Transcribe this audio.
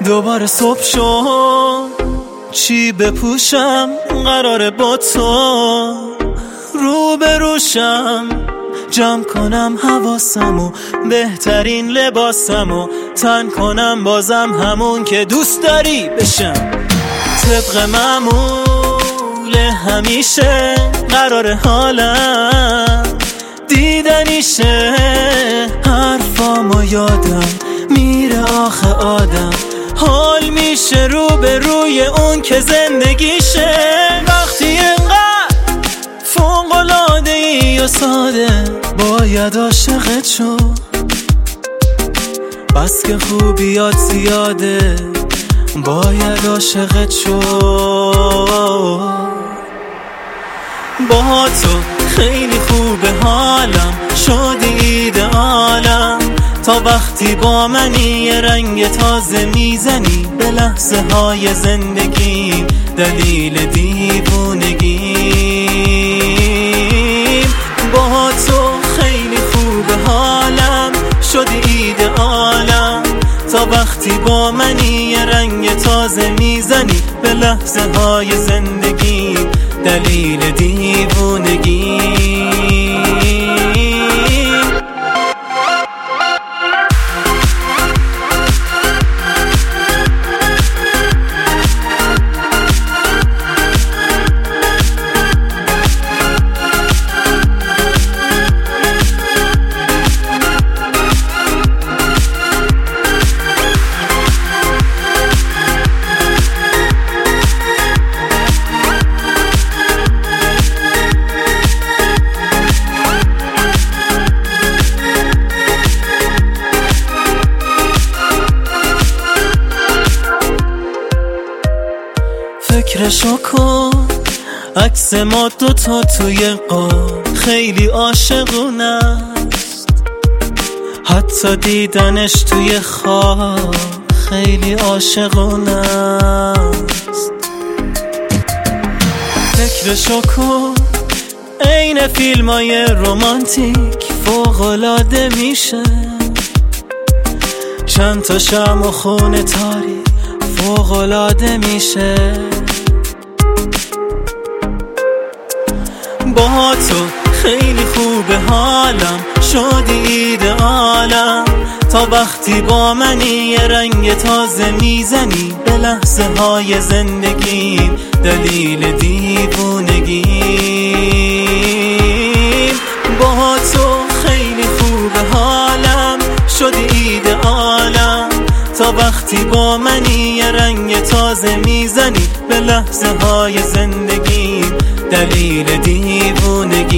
دوباره صبح شد، چی بپوشم قراره با تو رو بروشم، جمع کنم حواسمو، بهترین لباسمو تن کنم، بازم همون که دوست داری بشم. طبق معمول همیشه قراره حالم دیدنیشه، حرفامو یادم میره آخه آدم حال میشه رو به روی اون که زندگیشه. وقتی اینقدر فوق‌العاده‌ای و ساده باید عاشقت شد، بس که خوبیات زیاده باید عاشقت شد. با تو خیلی خوبه حالم، شدی ایدئالم، تا وقتی با منی یه رنگ تازه میزنی به لحظه های زندگی، دلیل دیوونگیم. با تو خیلی خوبه حالم، شدی ایدئالم، تا وقتی با منی یه رنگ تازه میزنی به لحظه های زندگی، دلیل دیوونگی. فکرشو کن، عکس ما دوتا توی قاب خیلی عاشقونه است، حتی دیدنش توی خواب خیلی عاشقونه است. فکرشو کن، عین فیلمای رومانتیک فوق‌العاده میشه، چند تا شمع و خونه تاریک فوق‌العاده میشه. با تو خیلی خوبه حالم، شدی ایدئالم، تا وقتی با منی یه رنگ تازه میزنی به لحظه های زندگی، دلیل دیوونگی. با تو خیلی خوبه حالم، شدی ایدئالم، تا وقتی با منی یه رنگ تازه میزنی به لحظه های زندگی، دلیل دیوونگی.